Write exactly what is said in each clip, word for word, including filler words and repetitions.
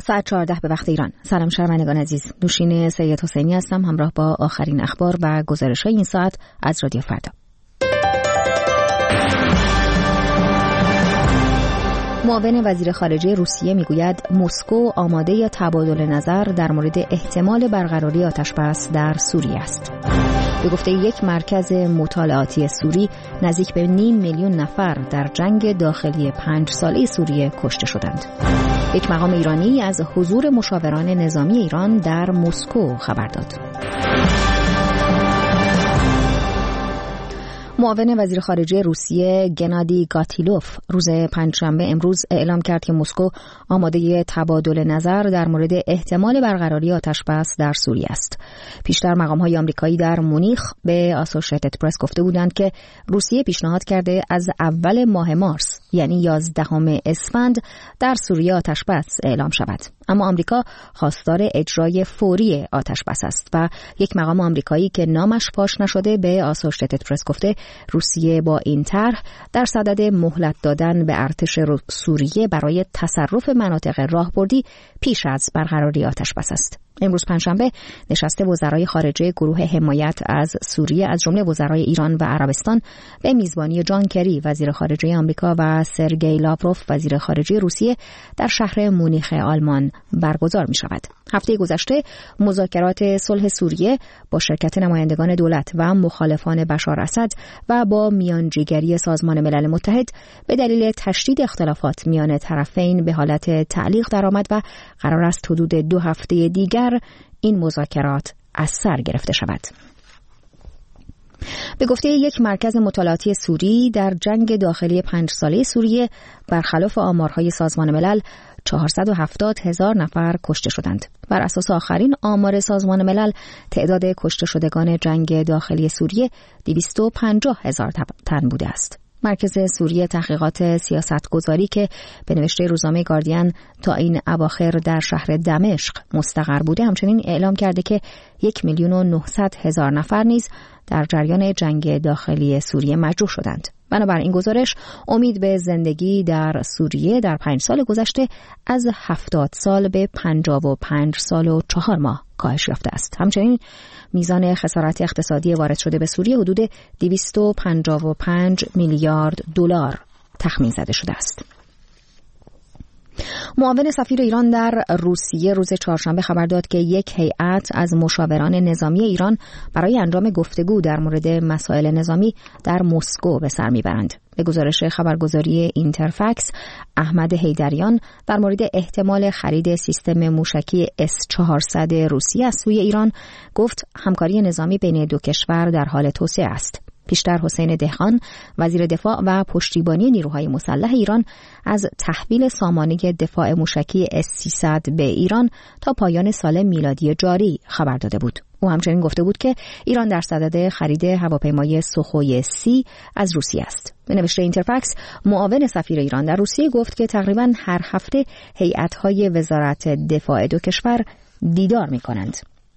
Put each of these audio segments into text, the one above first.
ساعت چهارده به وقت ایران. سلام شنوندگان عزیز، نوشین سید حسینی هستم همراه با آخرین اخبار و گزارش‌های این ساعت از رادیو فردا. معاون وزیر خارجه روسیه میگوید مسکو آماده تبادل نظر در مورد احتمال برقراری آتش‌بس در سوریه است. به گفته یک مرکز مطالعاتی سوری، نزدیک به نیم میلیون نفر در جنگ داخلی پنج ساله سوریه کشته شدند. یک مقام ایرانی از حضور مشاوران نظامی ایران در مسکو خبر داد. معاون وزیر خارجه روسیه گنادی گاتیلوف روز پنجشنبه امروز اعلام کرد که مسکو آماده تبادل نظر در مورد احتمال برقراری آتش‌بس در سوریه است. پیشتر مقام‌های آمریکایی در مونیخ به آسوشیتد پرس گفته بودند که روسیه پیشنهاد کرده از اول ماه مارس یعنی یازدهم اسفند در سوریه آتش‌بس اعلام شود. اما آمریکا خواستار اجرای فوری آتش‌بس است و یک مقام آمریکایی که نامش فاش نشده به آسوشیتد پرس گفته روسیه با این طرح در صدد مهلت دادن به ارتش سوریه برای تصرف مناطق راهبردی پیش از برقراری آتش‌بس است. امروز پنجشنبه نشست وزرای خارجه گروه حمایت از سوریه از جمله وزرای ایران و عربستان به میزبانی جان کری وزیر خارجه آمریکا و سرگئی لاوروف وزیر خارجه روسیه در شهر مونیخ آلمان برگزار می شود. هفته گذشته مذاکرات صلح سوریه با شرکت نمایندگان دولت و مخالفان بشار اسد و با میانجیگری سازمان ملل متحد به دلیل تشدید اختلافات میان طرفین به حالت تعلیق درآمد و قرار است حدود دو هفته دیگر این مذاکرات از سر گرفته شود. به گفته یک مرکز مطالعاتی سوری، در جنگ داخلی پنج ساله سوریه برخلاف آمارهای سازمان ملل چهارصد و هفتاد هزار نفر کشته شدند. بر اساس آخرین آمار سازمان ملل تعداد کشته شدگان جنگ داخلی سوریه دویست و پنجاه هزار تن بوده است. مرکز سوریه تحقیقات سیاستگذاری که به نوشته روزنامه گاردین تا این اواخر در شهر دمشق مستقر بوده همچنین اعلام کرده که یک میلیون و نهصد هزار نفر نیز در جریان جنگ داخلی سوریه مجروح شدند. بنابراین این گزارش امید به زندگی در سوریه در پنج سال گذشته از هفتاد سال به پنجاه و پنج سال و چهار ماه کاهش یافته است. همچنین میزان خسارت اقتصادی وارد شده به سوریه حدود دویست و پنجاه و پنج میلیارد دلار تخمین زده شده است. معاون سفیر ایران در روسیه روز چهارشنبه خبر داد که یک هیئت از مشاوران نظامی ایران برای انجام گفتگو در مورد مسائل نظامی در مسکو به سر میبرند. به گزارش خبرگزاری اینترفکس، احمد حیدریان در مورد احتمال خرید سیستم موشکی اس چهارصد روسیه از سوی ایران گفت همکاری نظامی بین دو کشور در حال توسعه است. پیشتر حسین دهقان وزیر دفاع و پشتیبانی نیروهای مسلح ایران از تحویل سامانه دفاع موشکی اس سیصد به ایران تا پایان سال میلادی جاری خبر داده بود. او همچنین گفته بود که ایران در صدد خرید هواپیمای سوخوی سی از روسیه است. به نوشته اینترفکس، معاون سفیر ایران در روسیه گفت که تقریباً هر هفته هیئت‌های وزارت دفاع دو کشور دیدار می‌کنند.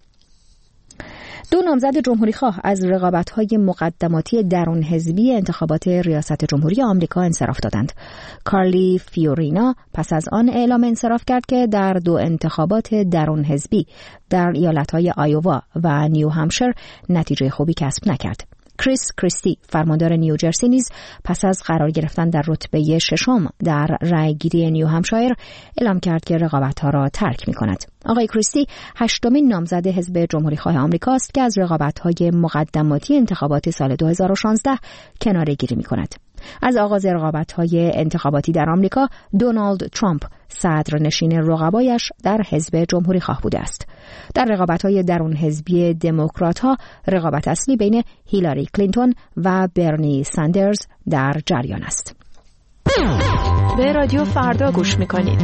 دو نامزد جمهوریخواه از رقابت‌های مقدماتی درون حزبی انتخابات ریاست جمهوری آمریکا انصراف دادند. کارلی فیورینا پس از آن اعلام انصراف کرد که در دو انتخابات درون حزبی در ایالت‌های آیووا و نیو همشر نتیجه خوبی کسب نکرد. کریس کریستی فرماندار نیوجرسی نیز پس از قرار گرفتن در رتبه ششم در رأیگیری نیو همشایر اعلام کرد که رقابت‌ها را ترک می‌کند. آقای کریستی هشتمین نامزد حزب جمهوریخواه آمریکاست که از رقابت‌های مقدماتی انتخابات سال دو هزار و شانزده کناره‌گیری می‌کند. از آغاز رقابت‌های انتخاباتی در آمریکا، دونالد ترامپ صدرنشین رقبایش در حزب جمهوریخواه بوده است. در رقابت‌های درون حزبی دموکرات‌ها رقابت اصلی بین هیلاری کلینتون و برنی ساندرز در جریان است. به رادیو فردا گوش می‌کنید.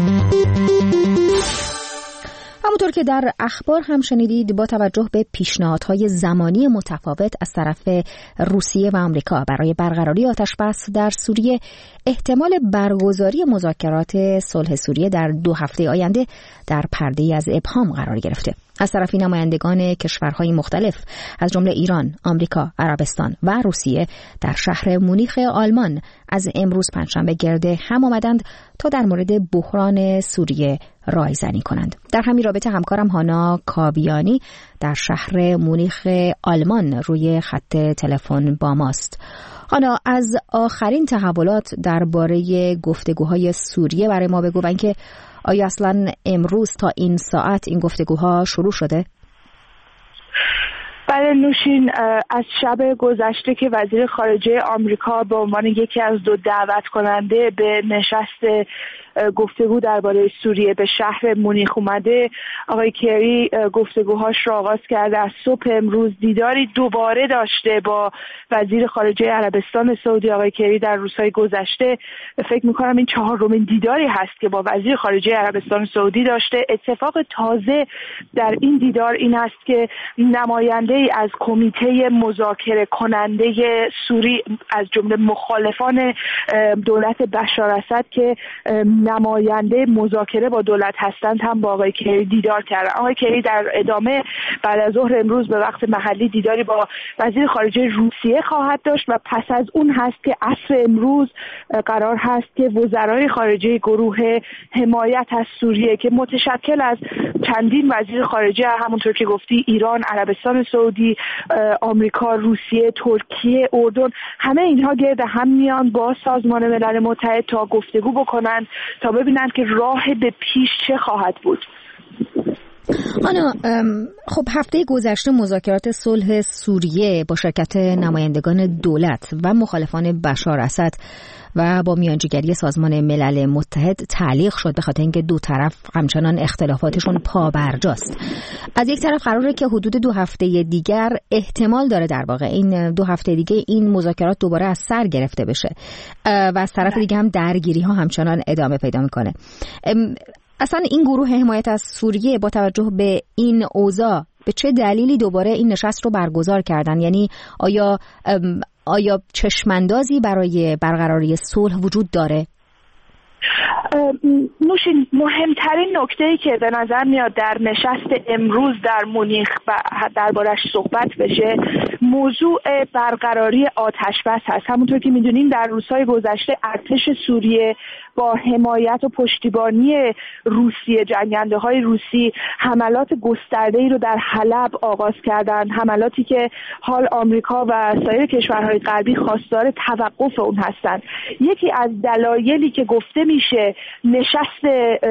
همونطور که در اخبار هم شنیدید، با توجه به پیشنهادهای زمانی متفاوت از طرف روسیه و آمریکا برای برقراری آتش‌بس در سوریه، احتمال برگزاری مذاکرات صلح سوریه در دو هفته آینده در پرده‌ای از ابهام قرار گرفته. از طرف نمایندگان کشورهای مختلف از جمله ایران، آمریکا، عربستان و روسیه در شهر مونیخ آلمان از امروز پنجشنبه گرد هم آمدند تا در مورد بحران سوریه رایزنی کنند. در همین رابطه همکارم هانا کاویانی در شهر مونیخ آلمان روی خط تلفن با ماست. هانا، از آخرین تحولات درباره گفتگوهای سوریه برای ما بگو و اینکه آیا اصلا امروز تا این ساعت این گفتگوها شروع شده؟ بله نوشین، از شب گذشته که وزیر خارجه آمریکا به عنوان یکی از دو دعوت کننده به نشست گفتگو درباره سوریه به شهر مونیخ اومده، آقای کری گفتگوهاش را آغاز کرده. از صبح امروز دیداری دوباره داشته با وزیر خارجه عربستان سعودی. آقای کری در روزهای گذشته فکر میکنم این چهارمین دیداری هست که با وزیر خارجه عربستان سعودی داشته. اتفاق تازه در این دیدار این است که نماینده ای از کمیته مذاکره کننده سوری از جمله مخالفان دولت بشار اسد که نماینده مذاکره با دولت هستند هم با آقای کری دیدار کردن. آقای کری در ادامه بعد از ظهر امروز به وقت محلی دیداری با وزیر خارجه روسیه خواهد داشت و پس از اون هست که عصر امروز قرار هست که وزرای خارجه گروه حمایت از سوریه که متشکل از چندین وزیر خارجه، همونطور که گفتی، ایران، عربستان سعودی، آمریکا، روسیه، ترکیه، اردن، همه اینها گرد هم میان با سازمان ملل متحد تا گفتگو بکنند تا ببینند که راه به پیش چه خواهد بود. آنا، خب هفته گذشته مذاکرات صلح سوریه با شرکت نمایندگان دولت و مخالفان بشار اسد و با میانجیگری سازمان ملل متحد تعلیق شد به خاطر اینکه دو طرف همچنان اختلافاتشون پابرجاست. از یک طرف قراره که حدود دو هفته دیگر احتمال داره در واقع این دو هفته دیگه این مذاکرات دوباره از سر گرفته بشه و از طرف دیگه هم درگیری ها همچنان ادامه پیدا میکنه. اصلا این گروه حمایت از سوریه با توجه به این اوضاع به چه دلیلی دوباره این نشست رو برگزار کردن؟ یعنی آیا آیا چشماندازی برای برقراری صلح وجود داره؟ نوشین، مهمترین نکته‌ای که به نظر میاد در نشست امروز در مونیخ دربارش صحبت بشه موضوع برقراری آتشبس هست. همونطور که میدونیم در روزهای گذشته ارتش سوریه با حمایت و پشتیبانی روسیه، جنگنده های روسی، حملات گسترده‌ای رو در حلب آغاز کردند، حملاتی که حال آمریکا و سایر کشورهای غربی خواستار توقف اون هستند. یکی از دلایلی که گفته میشه نشست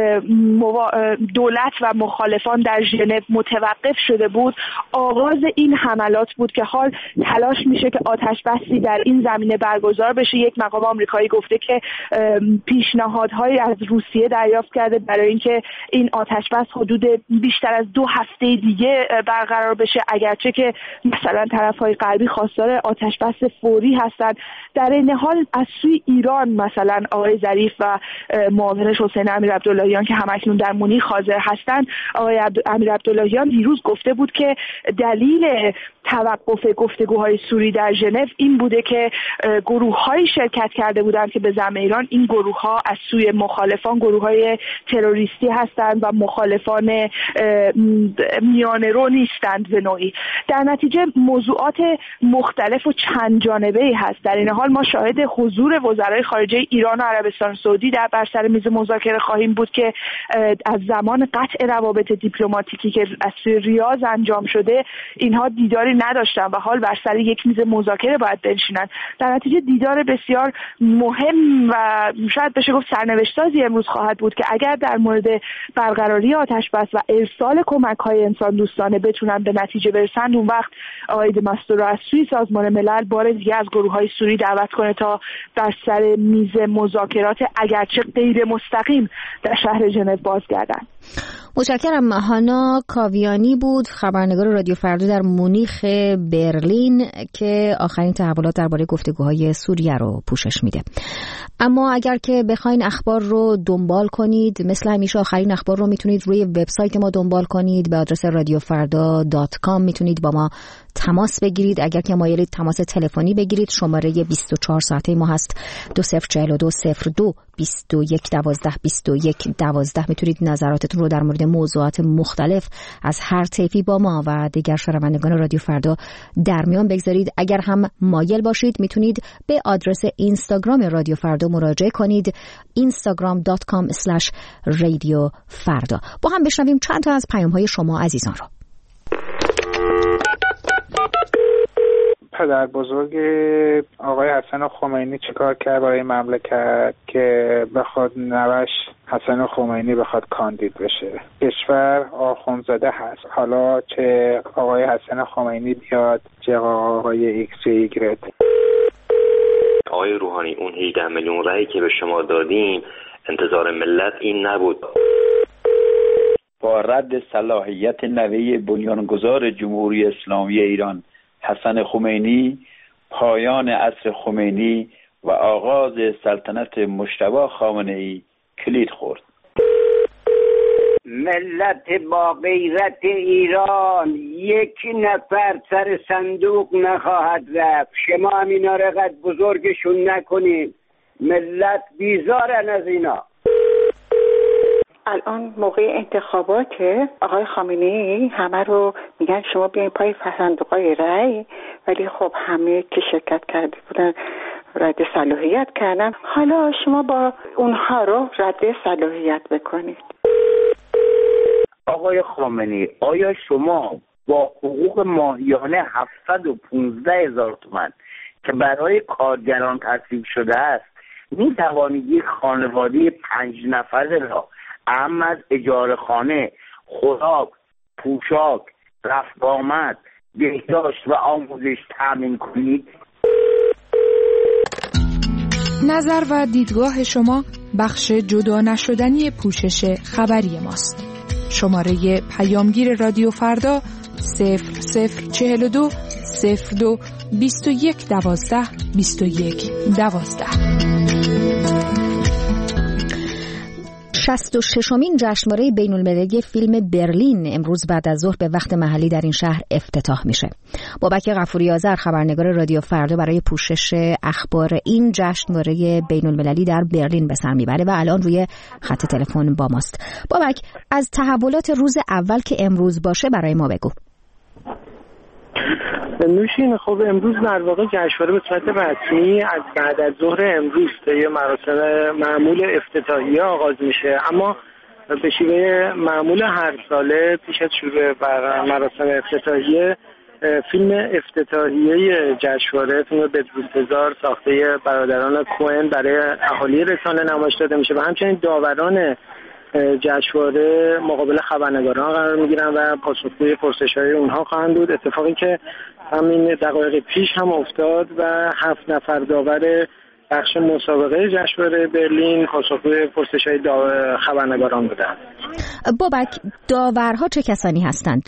دولت و مخالفان در ژنو متوقف شده بود آغاز این حملات بود که حال تلاش میشه که آتش بسی در این زمینه برگزار بشه. یک مقام آمریکایی گفته که پیشنهادهایی از روسیه دریافت کرده برای اینکه این آتش بس حدود بیشتر از دو هفته دیگه برقرار بشه، اگرچه که مثلا طرفهای غربی خواستار آتش بس فوری هستند. در این حال از سوی ایران مثلا آقای ظریف و معاونش حسین امیرعبداللهیان که همکنون در مونیخ حاضر هستند، آقای امیرعبداللهیان دیروز گفته بود که دلیل توقف گفتگوهای سوری در ژنو این بوده که گروه‌هایی شرکت کرده بودند که به زعم ایران این گروه‌ها از سوی مخالفان گروه‌های تروریستی هستند و مخالفان میانه‌رو نیستند به نوعی. در نتیجه موضوعات مختلف و چند جانبه‌ای هست. در این حال ما شاهد حضور وزرای خارجه ایران و عربستان سعودی در بر سر میز مذاکره خواهیم بود که از زمان قطع روابط دیپلماتیکی که از سوی ریاض انجام شده اینها دیداری نداشتن و حال بر سر یک میز مذاکره باید بنشینن. در نتیجه دیدار بسیار مهم و شاید بشه گفت سرنوشت‌سازی امروز خواهد بود که اگر در مورد برقراری آتش‌بس و ارسال کمک‌های انسان دوستانه بتونن به نتیجه برسن، اون وقت آقای دماستورو از سوی سازمان ملل بار دیگه از گروه‌های سوری دعوت کنه تا در سر میز مذاکرات اگرچه غیر مستقیم در شهر ژنو بازگردن. متشکرم. هانا کاویانی بود، خبرنگار رادیو فردا در مونیخ برلین که آخرین تحولات درباره گفتگوهای سوریه رو پوشش میده. اما اگر که بخواین اخبار رو دنبال کنید، مثل همیشه آخرین اخبار رو میتونید روی وبسایت ما دنبال کنید به آدرس رادیو فردا دات کام. میتونید با ما تماس بگیرید. اگر که مایلید تماس تلفنی بگیرید، شماره بیست و چهار ساعته ما هست دو صفر چهل و دو صفر دو بیست و یک دوازده بیست و یک دوازده میتونید نظراتتون رو در مورد موضوعات مختلف از هر طیفی با ما و دیگر شنوندگان رادیو فردا در میان بگذارید. اگر هم مایل باشید میتونید به آدرس اینستاگرام رادیو فردا مراجعه کنید، اینستاگرام دات کام اسلش رادیو فردا. با هم بشنویم چند تا از پیام‌های شما عزیزان رو. پدر بزرگ آقای حسن خمینی چیکار کرد برای مملکت که بخواد نوش حسن خمینی بخواد کاندید بشه؟ کشور آخوندزاده هست، حالا چه آقای حسن خمینی بیاد چه آقای ایکس و ایگرت. آقای روحانی، اون هجده میلیون رأیی که به شما دادیم انتظار ملت این نبود. با رد صلاحیت نوه بنیانگذار جمهوری اسلامی ایران حسن خمینی، پایان عصر خمینی و آغاز سلطنت مجتبی خامنه‌ای کلید خورد. ملت با غیرت ایران یک نفر سر صندوق نخواهد رفت. شما هم اینا رو قد بزرگشون نکنید. ملت بیزارن از اینا. الان موقع انتخابات آقای خامنه‌ای همه رو میگن شما بیاین پای صندوق‌های رأی، ولی خب همه که شرکت کرده بودن رد صلاحیت کردن. حالا شما با اونها رو رد صلاحیت بکنید. آقای خامنه‌ای، آیا شما با حقوق ماهیانه هفتصد و پانزده هزار تومان که برای کارگران تصویب شده است می توانید یک خانواده پنج نفره را اهم از اجاره خانه، خوراک، پوشاک، رفت آمد، بهداشت و آموزش تامین کنید؟ نظر و دیدگاه شما بخش جدا نشدنی پوشش خبری ماست. شماره پیامگیر رادیو فردا صفر صفر چهل و دو صفر دو بیست و یک دوازده بیست و یک دوازده. شصت و ششمین جشنواره بین‌المللی فیلم برلین امروز بعد از ظهر به وقت محلی در این شهر افتتاح میشه. بابک غفوری آذر خبرنگار رادیو فردا برای پوشش اخبار این جشنواره بین‌المللی در برلین به سر میبره و الان روی خط تلفن با ماست. بابک، از تحولات روز اول که امروز باشه برای ما بگو. نوشین، خب امروز در واقع جشنواره به صورت رسمی از بعد از ظهر امروز طی مراسم معمول افتتاحیه آغاز میشه، اما به شیوه معمول هر ساله پیش از شروع بر مراسم افتتاحیه فیلم افتتاحیه جشنواره، فیلم بدروستزار ساخته برادران کوهن برای اهالی رسانه نمایش داده میشه و همچنین داوران جشنواره مقابل خبرنگاران قرار میگیرن و پاسخگوی پرسش‌های اونها خواهند بود. اتفاقی که همین دقایق پیش هم افتاد و هفت نفر داور بخش مسابقه جشنواره برلین پاسخگوی پرسش‌های خبرنگاران بودند. بابک، داورها چه کسانی هستند؟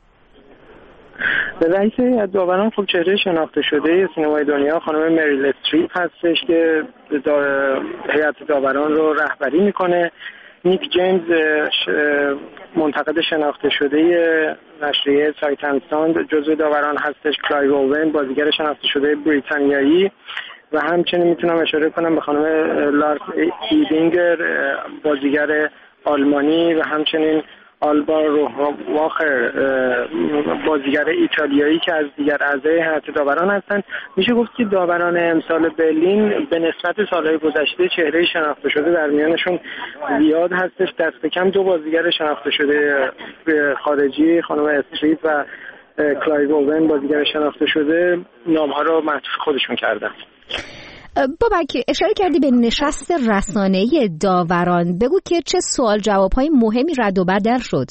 رئیس از داوران خب چهره شناخته شده سینمای دنیا خانم مریل استریپ هستش که هیئت داوران رو رهبری میکنه. نیک جیمز منتقد شناخته شده نشریه سایت اند ساند جزو داوران هستش. کلایو اوون بازیگر شناخته شده بریتانیایی و همچنین میتونم اشاره کنم به خانم لارس ایدینگر بازیگر آلمانی و همچنین آلبا روحواخر بازیگر ایتالیایی که از دیگر اعضای هیئت داوران هستند. میشه گفت که داوران امسال برلین به نسبت سالهای گذشته چهره شناخته شده در میانشون زیاد هستش. دست کم دو بازیگر شناخته شده خارجی خانم استریپ و کلایو اوون بازیگر شناخته شده نامها رو معطوف خودشون کردن. بابک، اشاره کردی به نشست رسانه‌ای داوران، بگو که چه سوال جواب‌های مهمی رد و بدل شد.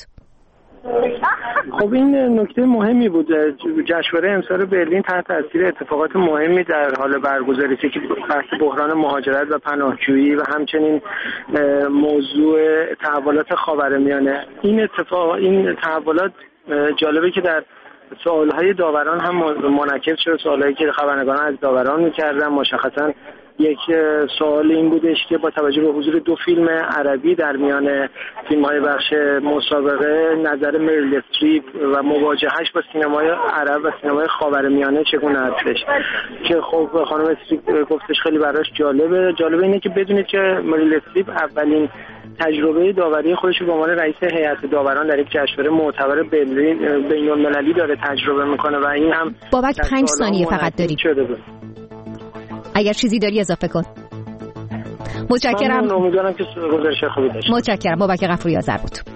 خب این نکته مهمی بود. جشنواره امسال برلین تحت تاثیر اتفاقات مهمی در حال برگزاری که بحث بحران مهاجرت و پناهجویی و همچنین موضوع تحولات خاورمیانه. این اتفاق این تحولات جالبه که در سوالهای داوران هم منعکس شد. سوالهایی که خبرنگاران از داوران می‌کردن مشخصاً یک سوال این بودش که با توجه به حضور دو فیلم عربی در میان فیلم‌های بخش مسابقه، نظر مریل استریپ و مواجهش با سینمای عرب و سینمای خاورمیانه چگونه هستش، که خب خانم استریپ گفتش خیلی براش جالبه. جالبه اینه که بدونید که مریل استریپ اولین تجربه داوری خودش رو به عنوان رئیس هیئت داوران در یک جشنواره معتبر بین‌المللی داره تجربه میکنه و این هم بابک پنج ثانیه فقط داری، اگر چیزی داری اضافه کن. متشکرم. امیدوارم که گزارش خوبی داشته. متشکرم. بابک غفوری آذر بود.